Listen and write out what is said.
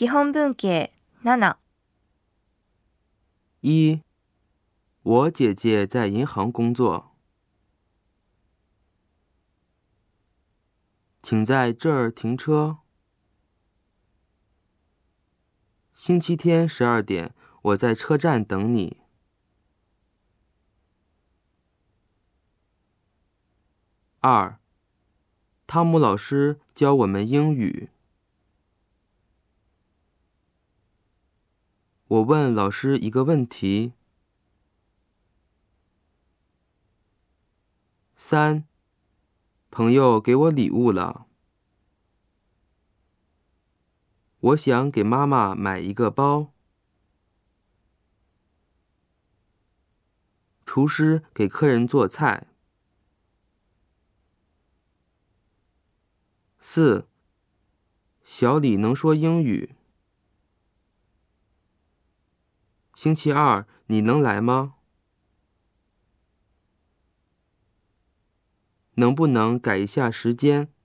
基本文系7。 1. 我姐姐在银行工作，请在这儿停车。星期天12点，我在车站等你。2. 汤姆老师教我们英语。我问老师一个问题。3. 朋友给我礼物了。我想给妈妈买一个包。厨师给客人做菜。4. 小李能说英语。星期二你能来吗？能不能改一下时间？